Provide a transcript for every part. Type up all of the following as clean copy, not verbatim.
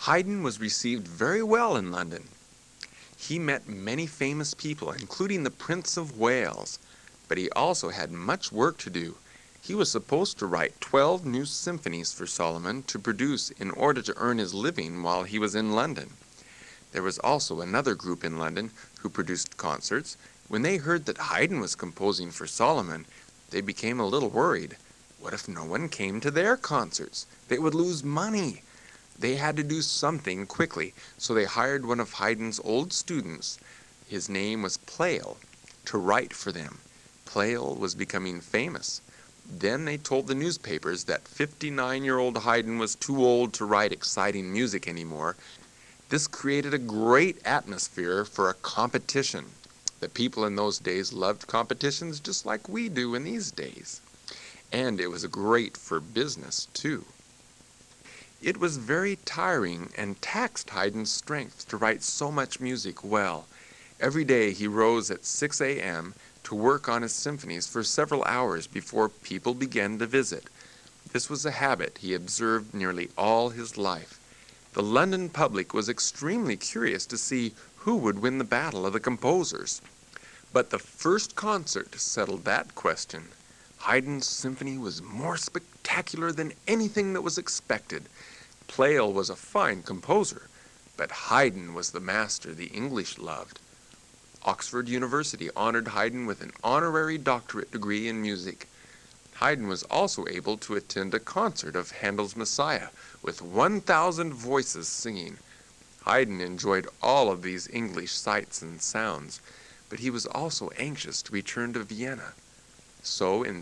Haydn was received very well in London. He met many famous people, including the Prince of Wales, but he also had much work to do. He was supposed to write 12 new symphonies for Solomon to produce in order to earn his living while he was in London. There was also another group in London who produced concerts. When they heard that Haydn was composing for Solomon, they became a little worried. What if no one came to their concerts? They would lose money. They had to do something quickly, so they hired one of Haydn's old students. His name was Pleyel, to write for them. Pleyel was becoming famous. Then they told the newspapers that 59-year-old Haydn was too old to write exciting music anymore. This created a great atmosphere for a competition. The people in those days loved competitions just like we do in these days. And it was great for business, too. It was very tiring and taxed Haydn's strength to write so much music well. Every day he rose at 6 a.m. to work on his symphonies for several hours before people began to visit. This was a habit he observed nearly all his life. The London public was extremely curious to see who would win the battle of the composers. But the first concert settled that question. Haydn's symphony was more spectacular than anything that was expected. Pleyel was a fine composer, but Haydn was the master the English loved. Oxford University honored Haydn with an honorary doctorate degree in music. Haydn was also able to attend a concert of Handel's Messiah with 1,000 voices singing. Haydn enjoyed all of these English sights and sounds, but he was also anxious to return to Vienna. So in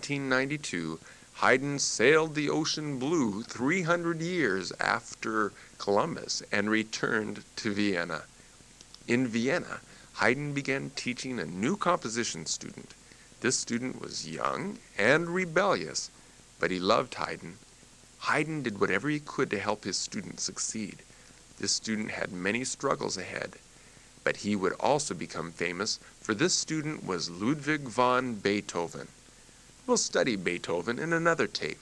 1792, Haydn sailed the ocean blue 300 years after Columbus and returned to Vienna. In Vienna, Haydn began teaching a new composition student. This student was young and rebellious, but he loved Haydn. Haydn did whatever he could to help his student succeed. This student had many struggles ahead, but he would also become famous, for this student was Ludwig van Beethoven. We'll study Beethoven in another tape.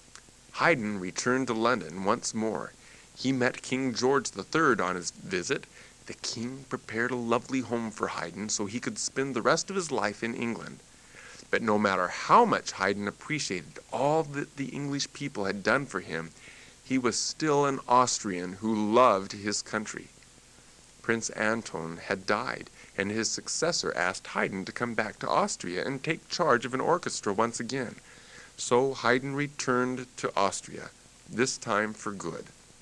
Haydn returned to London once more. He met King George III on his visit. The king prepared a lovely home for Haydn so he could spend the rest of his life in England. But no matter how much Haydn appreciated all that the English people had done for him, he was still an Austrian who loved his country. Prince Anton had died, and his successor asked Haydn to come back to Austria and take charge of an orchestra once again. So Haydn returned to Austria, this time for good.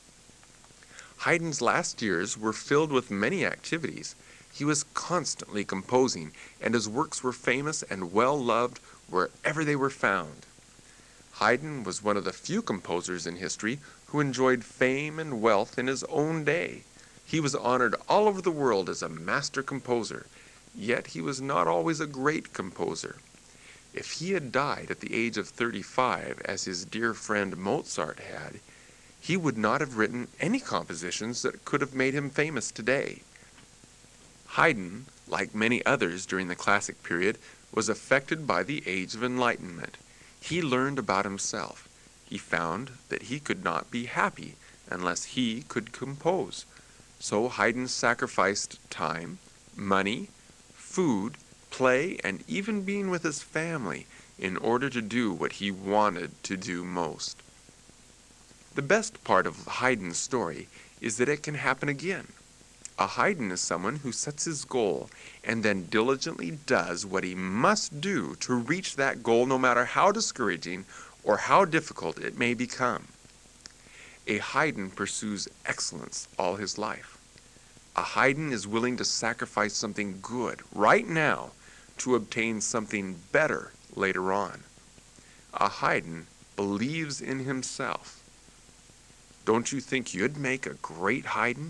Haydn's last years were filled with many activities. He was constantly composing, and his works were famous and well-loved wherever they were found. Haydn was one of the few composers in history who enjoyed fame and wealth in his own day. He was honored all over the world as a master composer, yet he was not always a great composer. If he had died at the age of 35, as his dear friend Mozart had, he would not have written any compositions that could have made him famous today. Haydn, like many others during the classic period, was affected by the Age of Enlightenment. He learned about himself. He found that he could not be happy unless he could compose. So Haydn sacrificed time, money, food, play, and even being with his family in order to do what he wanted to do most. The best part of Haydn's story is that it can happen again. A Haydn is someone who sets his goal and then diligently does what he must do to reach that goal, no matter how discouraging or how difficult it may become. A Haydn pursues excellence all his life. A Haydn is willing to sacrifice something good right now to obtain something better later on. A Haydn believes in himself. Don't you think you'd make a great Haydn?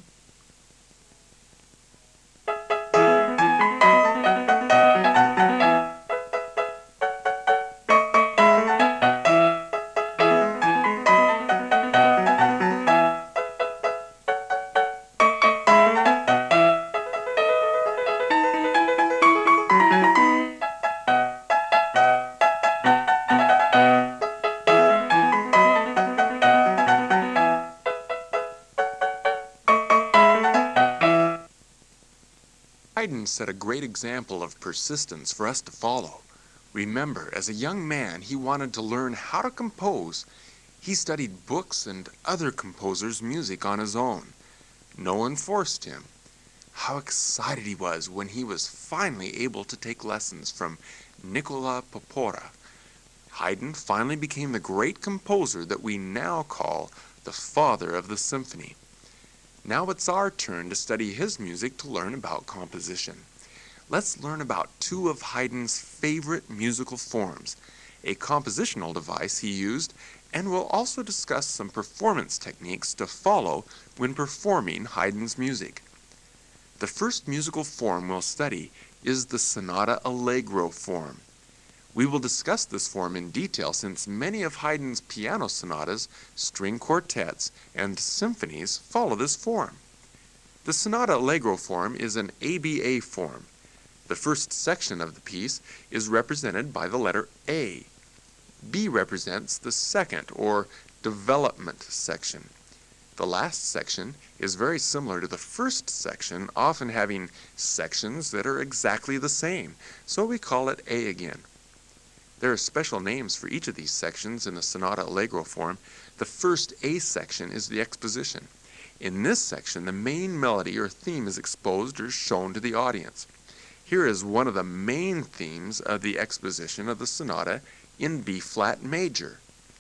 Haydn set a great example of persistence for us to follow. Remember, as a young man, he wanted to learn how to compose. He studied books and other composers' music on his own. No one forced him. How excited he was when he was finally able to take lessons from Nicola Porpora. Haydn finally became the great composer that we now call the father of the symphony. Now it's our turn to study his music to learn about composition. Let's learn about two of Haydn's favorite musical forms, a compositional device he used, and we'll also discuss some performance techniques to follow when performing Haydn's music. The first musical form we'll study is the sonata allegro form. We will discuss this form in detail since many of Haydn's piano sonatas, string quartets, and symphonies follow this form. The sonata allegro form is an ABA form. The first section of the piece is represented by the letter A. B represents the second or development section. The last section is very similar to the first section, often having sections that are exactly the same, so we call it A again. There are special names for each of these sections in the sonata allegro form. The first A section is the exposition. In this section, the main melody or theme is exposed or shown to the audience. Here is one of the main themes of the exposition of the sonata in B flat major.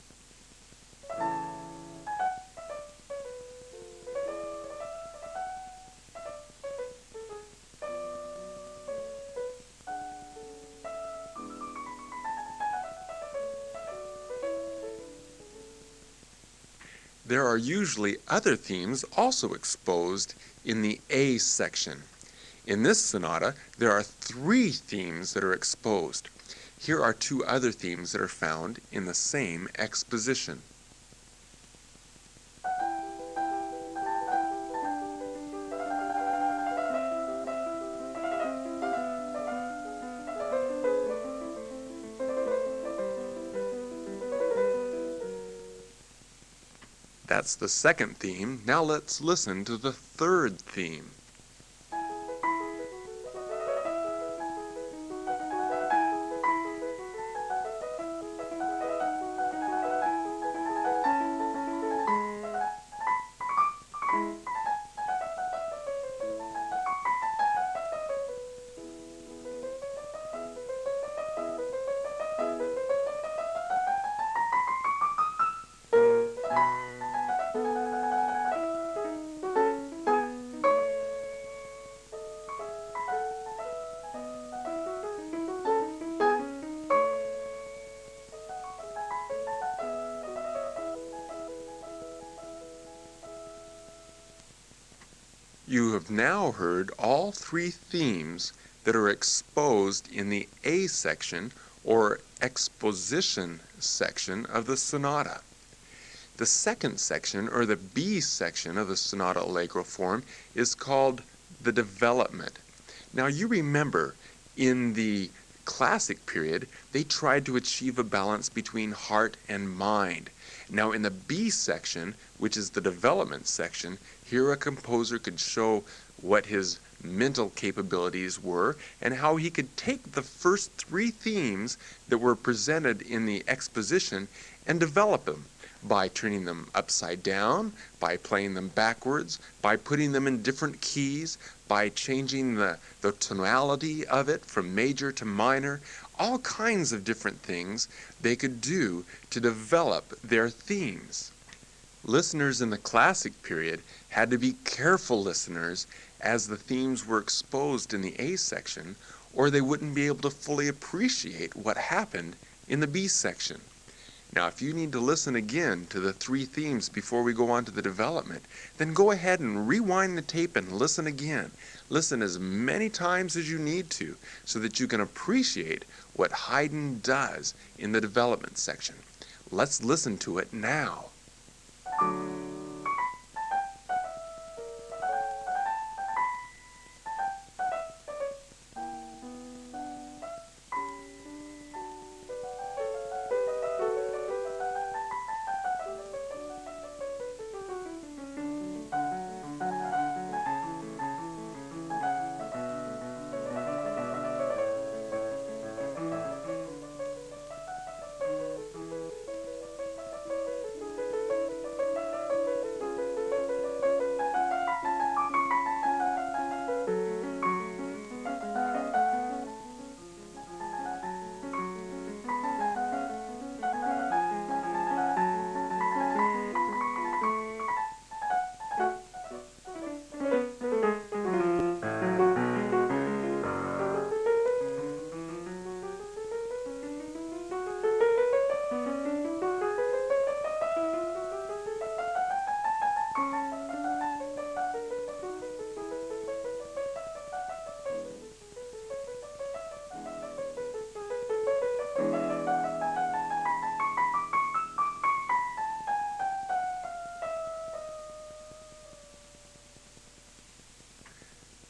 There are usually other themes also exposed in the A section. In this sonata, there are 3 themes that are exposed. Here are 2 other themes that are found in the same exposition. That's the second theme. Now let's listen to the third theme. You have now heard all 3 themes that are exposed in the A section or exposition section of the sonata. The second section, or the B section of the sonata allegro form, is called the development. Now you remember in the classic period, they tried to achieve a balance between heart and mind. Now in the B section, which is the development section, here a composer could show what his mental capabilities were and how he could take the first 3 themes that were presented in the exposition and develop them by turning them upside down, by playing them backwards, by putting them in different keys, by changing the tonality of it from major to minor, all kinds of different things they could do to develop their themes. Listeners in the classic period had to be careful listeners as the themes were exposed in the A section, or they wouldn't be able to fully appreciate what happened in the B section. Now, if you need to listen again to the 3 themes before we go on to the development, then go ahead and rewind the tape and listen again. Listen as many times as you need to so that you can appreciate what Haydn does in the development section. Let's listen to it now.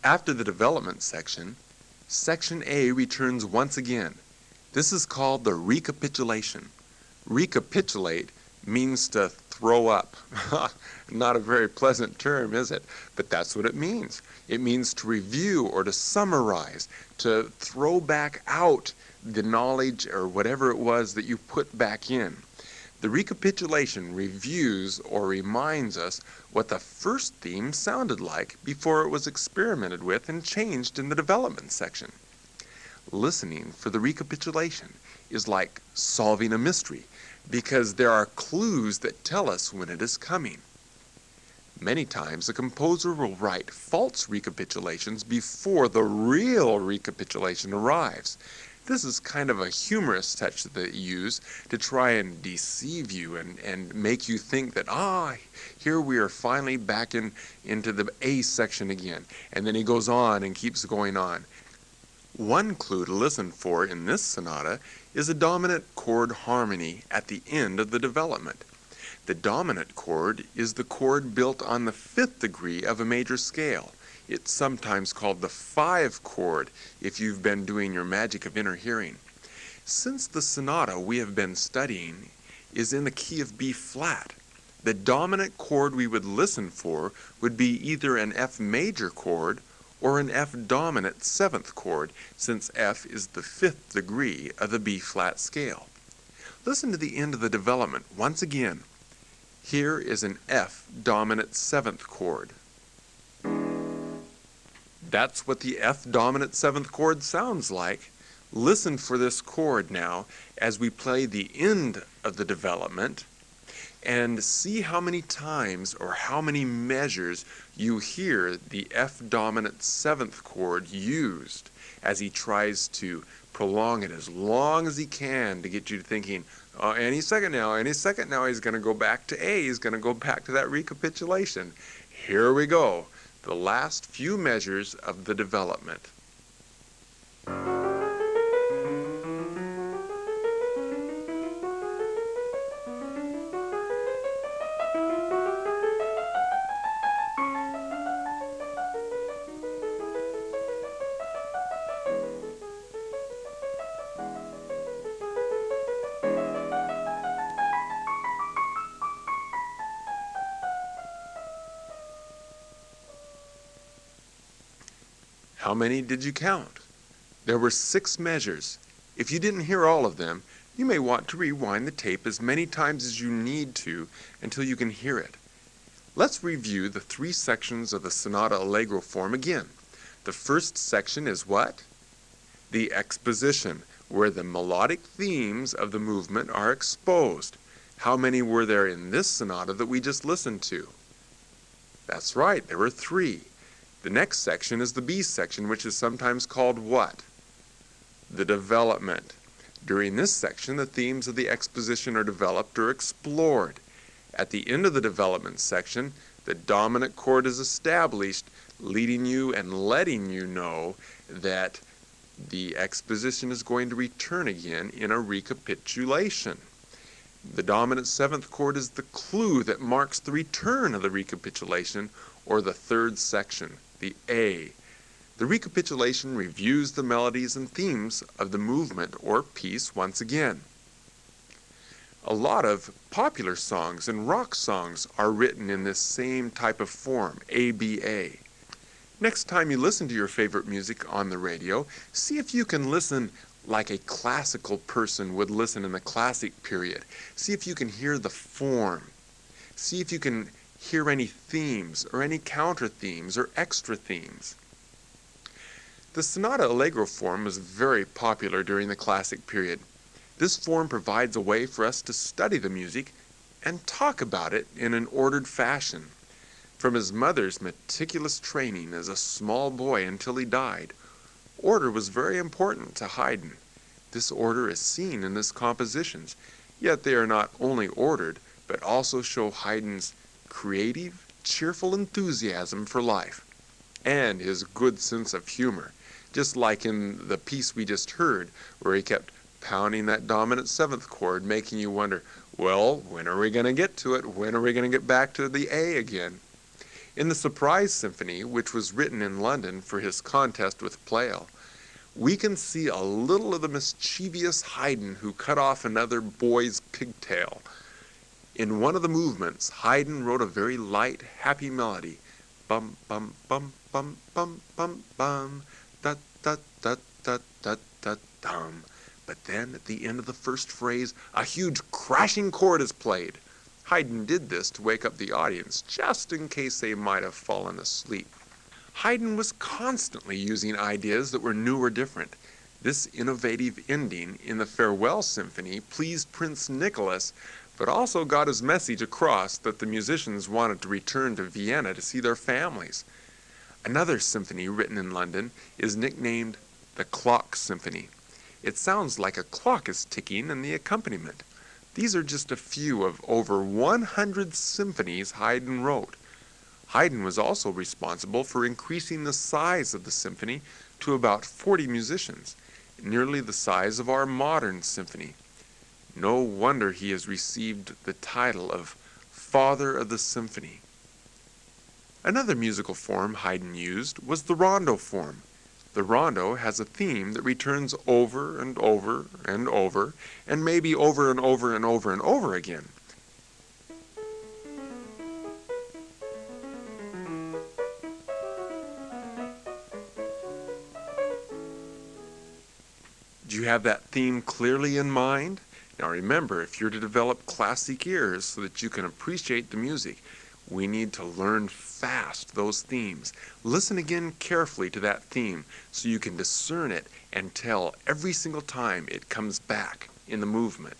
After the development section, Section A returns once again. This is called the recapitulation. Recapitulate means to throw up. Not a very pleasant term, is it? But that's what it means. It means to review or to summarize, to throw back out the knowledge or whatever it was that you put back in. The recapitulation reviews or reminds us what the first theme sounded like before it was experimented with and changed in the development section. Listening for the recapitulation is like solving a mystery because there are clues that tell us when it is coming. Many times a composer will write false recapitulations before the real recapitulation arrives. This is kind of a humorous touch that they use to try and deceive you and make you think that, here we are finally back into the A section again. And then he goes on and keeps going on. One clue to listen for in this sonata is a dominant chord harmony at the end of the development. The dominant chord is the chord built on the fifth degree of a major scale. It's sometimes called the 5 chord if you've been doing your magic of inner hearing. Since the sonata we have been studying is in the key of B flat, the dominant chord we would listen for would be either an F major chord or an F dominant 7th chord, since F is the 5th degree of the B flat scale. Listen to the end of the development once again. Here is an F dominant 7th chord. That's what the F dominant 7th chord sounds like. Listen for this chord now as we play the end of the development and see how many times or how many measures you hear the F dominant 7th chord used as he tries to prolong it as long as he can to get you thinking, any second now he's going to go back to A, he's going to go back to that recapitulation. Here we go. The last few measures of the development. How many did you count? There were 6 measures. If you didn't hear all of them, you may want to rewind the tape as many times as you need to until you can hear it. Let's review the 3 sections of the Sonata Allegro form again. The first section is what? The exposition, where the melodic themes of the movement are exposed. How many were there in this sonata that we just listened to? That's right, there were 3. The next section is the B section, which is sometimes called what? The development. During this section, the themes of the exposition are developed or explored. At the end of the development section, the dominant chord is established, leading you and letting you know that the exposition is going to return again in a recapitulation. The dominant 7th chord is the clue that marks the return of the recapitulation, or the 3rd section, the A. The recapitulation reviews the melodies and themes of the movement or piece once again. A lot of popular songs and rock songs are written in this same type of form, ABA. Next time you listen to your favorite music on the radio, see if you can listen like a classical person would listen in the classic period. See if you can hear the form. See if you can hear any themes or any counter themes or extra themes. The Sonata Allegro form was very popular during the classic period. This form provides a way for us to study the music and talk about it in an ordered fashion. From his mother's meticulous training as a small boy until he died, order was very important to Haydn. This order is seen in his compositions, yet they are not only ordered, but also show Haydn's creative, cheerful enthusiasm for life, and his good sense of humor, just like in the piece we just heard, where he kept pounding that dominant 7th chord, making you wonder, well, when are we going to get to it? When are we going to get back to the A again? In the Surprise Symphony, which was written in London for his contest with Pleyel, we can see a little of the mischievous Haydn who cut off another boy's pigtail. In one of the movements, Haydn wrote a very light, happy melody. Bum, bum, bum, bum, bum, bum, bum, da, da, da, da, da, da, dum. But then, at the end of the first phrase, a huge crashing chord is played. Haydn did this to wake up the audience, just in case they might have fallen asleep. Haydn was constantly using ideas that were new or different. This innovative ending in the Farewell Symphony pleased Prince Nicholas, but also got his message across that the musicians wanted to return to Vienna to see their families. Another symphony written in London is nicknamed the Clock Symphony. It sounds like a clock is ticking in the accompaniment. These are just a few of over 100 symphonies Haydn wrote. Haydn was also responsible for increasing the size of the symphony to about 40 musicians, nearly the size of our modern symphony. No wonder he has received the title of Father of the Symphony. Another musical form Haydn used was the rondo form. The rondo has a theme that returns over and over and over, and maybe over and over and over and over again. Do you have that theme clearly in mind? Now remember, if you're to develop classic ears so that you can appreciate the music, we need to learn fast those themes. Listen again carefully to that theme so you can discern it and tell every single time it comes back in the movement.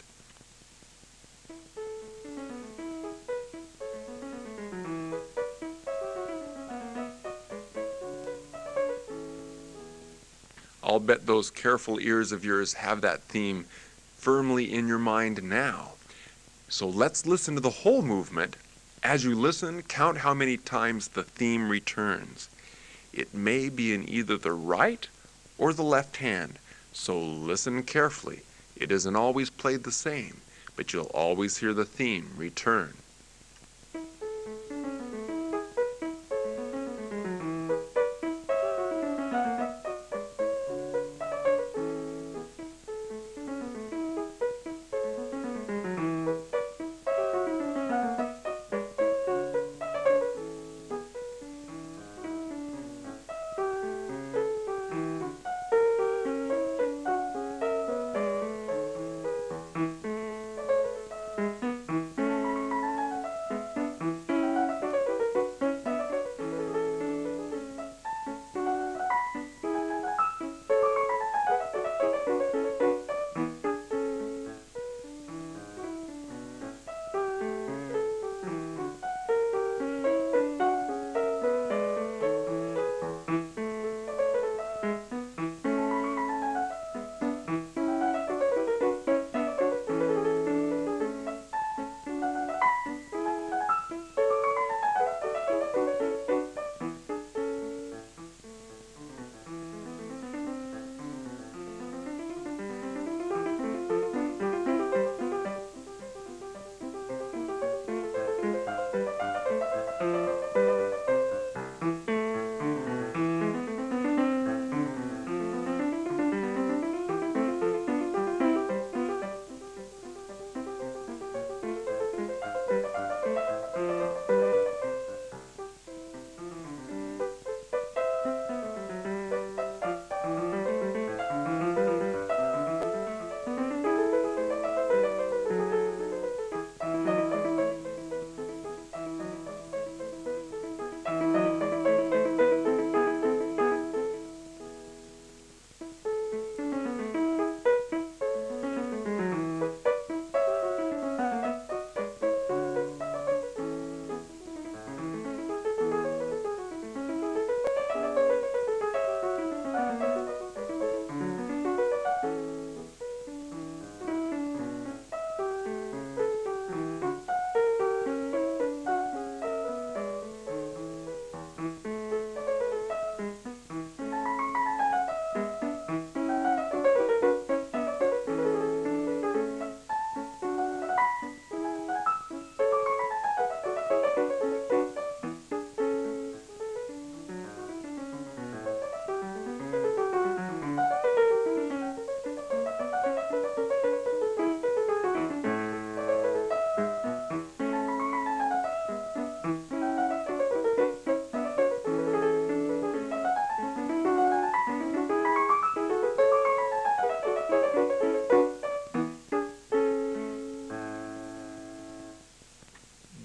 I'll bet those careful ears of yours have that theme firmly in your mind now. So let's listen to the whole movement. As you listen, count how many times the theme returns. It may be in either the right or the left hand, so listen carefully. It isn't always played the same, but you'll always hear the theme return.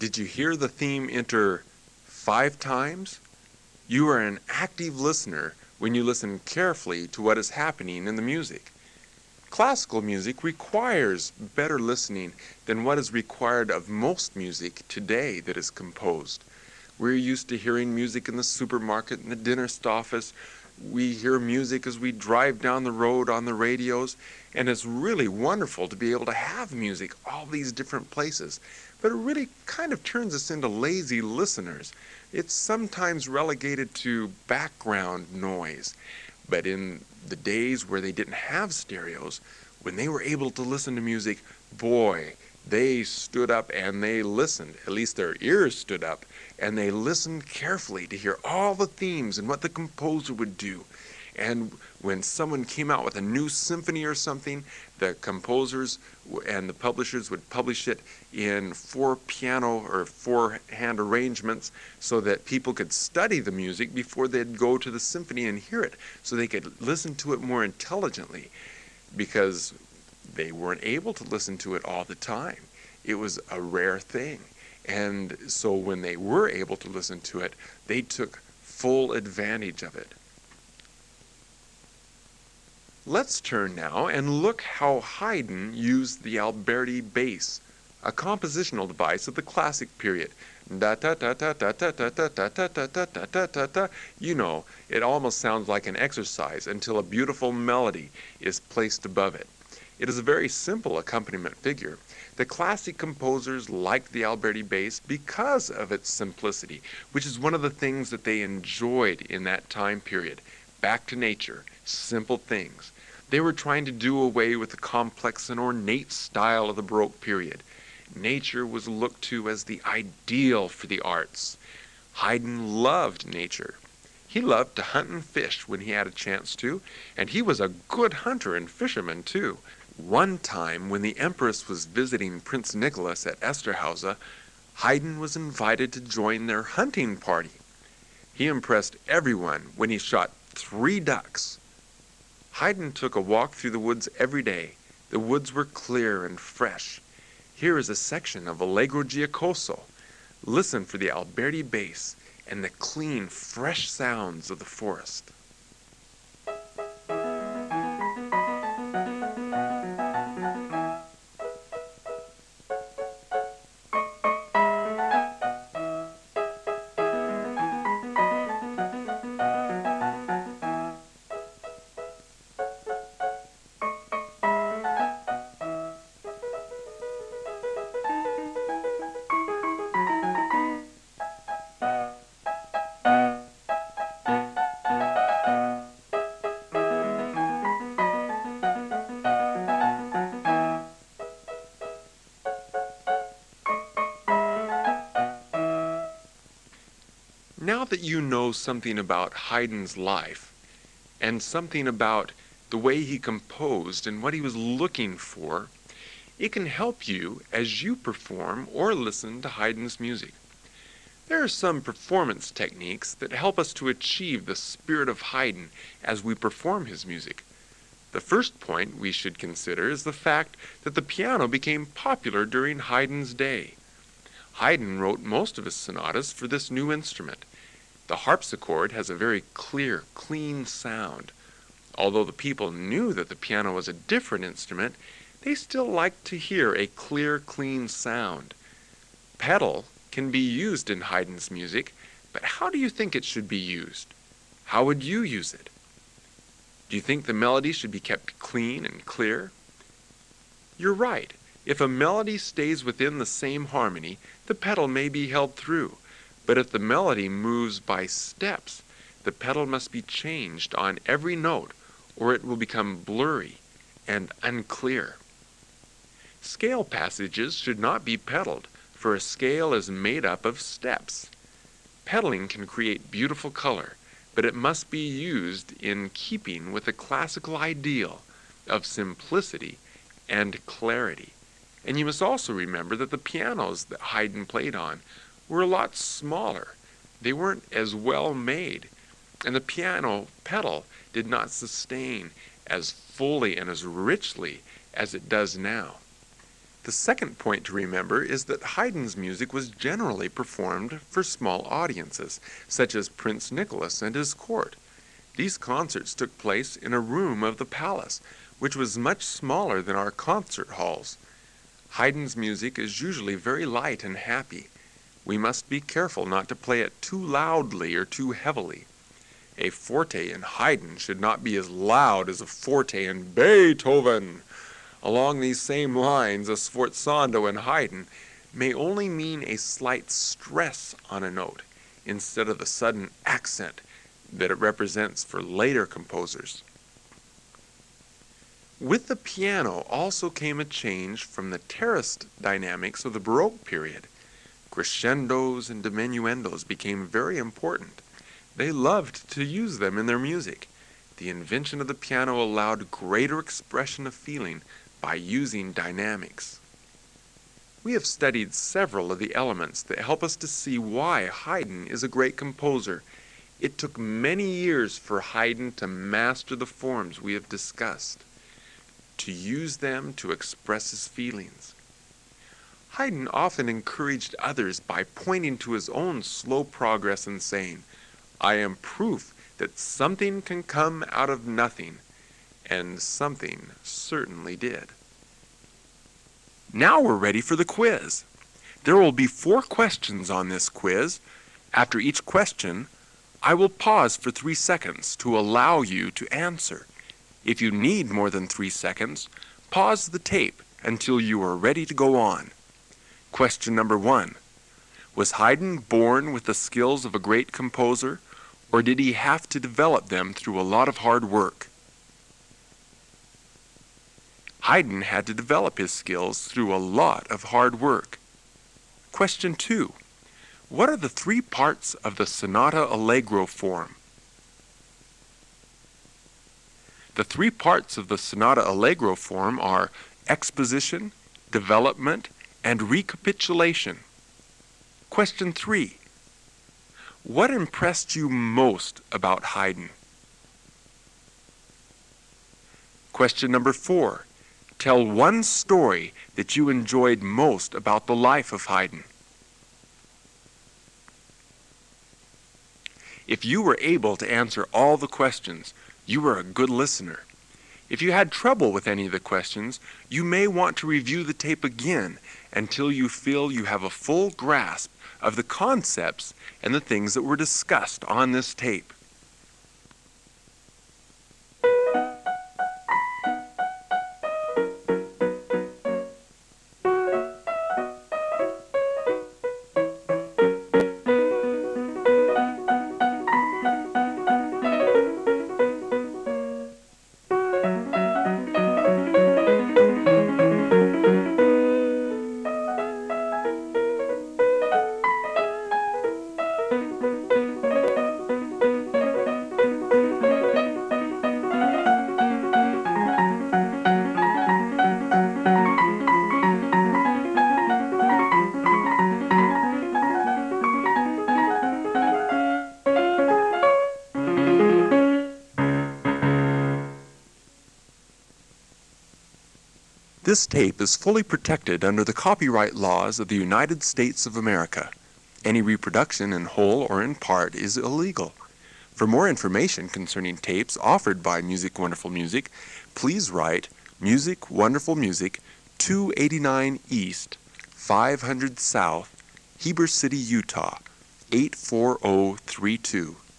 Did you hear the theme enter 5 times? You are an active listener when you listen carefully to what is happening in the music. Classical music requires better listening than what is required of most music today that is composed. We're used to hearing music in the supermarket, in the dentist office. We hear music as we drive down the road on the radios, and it's really wonderful to be able to have music all these different places. But it really kind of turns us into lazy listeners. It's sometimes relegated to background noise. But in the days where they didn't have stereos, when they were able to listen to music, boy, they stood up and they listened. At least their ears stood up, and they listened carefully to hear all the themes and what the composer would do. And when someone came out with a new symphony or something, the composers and the publishers would publish it in 4 piano or 4-hand arrangements so that people could study the music before they'd go to the symphony and hear it, so they could listen to it more intelligently, because they weren't able to listen to it all the time. It was a rare thing. And so when they were able to listen to it, they took full advantage of it. Let's turn now and look how Haydn used the Alberti bass, a compositional device of the classic period. Da ta ta ta ta ta ta ta ta ta ta ta ta ta ta ta. You know, it almost sounds like an exercise until a beautiful melody is placed above it. It is a very simple accompaniment figure. The classic composers liked the Alberti bass because of its simplicity, which is one of the things that they enjoyed in that time period. Back to nature, simple things. They were trying to do away with the complex and ornate style of the Baroque period. Nature was looked to as the ideal for the arts. Haydn loved nature. He loved to hunt and fish when he had a chance to, and he was a good hunter and fisherman too. One time when the Empress was visiting Prince Nicholas at Esterhausen, Haydn was invited to join their hunting party. He impressed everyone when he shot 3 ducks. Haydn took a walk through the woods every day. The woods were clear and fresh. Here is a section of Allegro Giocoso. Listen for the Alberti bass and the clean, fresh sounds of the forest. Now that you know something about Haydn's life and something about the way he composed and what he was looking for, it can help you as you perform or listen to Haydn's music. There are some performance techniques that help us to achieve the spirit of Haydn as we perform his music. The first point we should consider is the fact that the piano became popular during Haydn's day. Haydn wrote most of his sonatas for this new instrument. The harpsichord has a very clear, clean sound. Although the people knew that the piano was a different instrument, they still liked to hear a clear, clean sound. Pedal can be used in Haydn's music, but how do you think it should be used? How would you use it? Do you think the melody should be kept clean and clear? You're right. If a melody stays within the same harmony, the pedal may be held through. But if the melody moves by steps, the pedal must be changed on every note, or it will become blurry and unclear. Scale passages should not be pedaled, for a scale is made up of steps. Pedaling can create beautiful color, but it must be used in keeping with the classical ideal of simplicity and clarity. And you must also remember that the pianos that Haydn played on were a lot smaller. They weren't as well made, and the piano pedal did not sustain as fully and as richly as it does now. The second point to remember is that Haydn's music was generally performed for small audiences, such as Prince Nicholas and his court. These concerts took place in a room of the palace, which was much smaller than our concert halls. Haydn's music is usually very light and happy. We must be careful not to play it too loudly or too heavily. A forte in Haydn should not be as loud as a forte in Beethoven. Along these same lines, a sforzando in Haydn may only mean a slight stress on a note instead of the sudden accent that it represents for later composers. With the piano also came a change from the terraced dynamics of the Baroque period. Crescendos and diminuendos became very important. They loved to use them in their music. The invention of the piano allowed greater expression of feeling by using dynamics. We have studied several of the elements that help us to see why Haydn is a great composer. It took many years for Haydn to master the forms we have discussed, to use them to express his feelings. Haydn often encouraged others by pointing to his own slow progress and saying, "I am proof that something can come out of nothing," and something certainly did. Now we're ready for the quiz. There will be 4 questions on this quiz. After each question, I will pause for 3 seconds to allow you to answer. If you need more than 3 seconds, pause the tape until you are ready to go on. Question number 1. Was Haydn born with the skills of a great composer, or did he have to develop them through a lot of hard work? Haydn had to develop his skills through a lot of hard work. Question 2. What are the 3 parts of the sonata allegro form? The 3 parts of the sonata allegro form are exposition, development, and recapitulation. Question 3. What impressed you most about Haydn? Question number 4. Tell one story that you enjoyed most about the life of Haydn. If you were able to answer all the questions, you were a good listener. If you had trouble with any of the questions, you may want to review the tape again until you feel you have a full grasp of the concepts and the things that were discussed on this tape. This tape is fully protected under the copyright laws of the United States of America. Any reproduction in whole or in part is illegal. For more information concerning tapes offered by Music Wonderful Music, please write Music Wonderful Music, 289 East, 500 South, Heber City, Utah, 84032.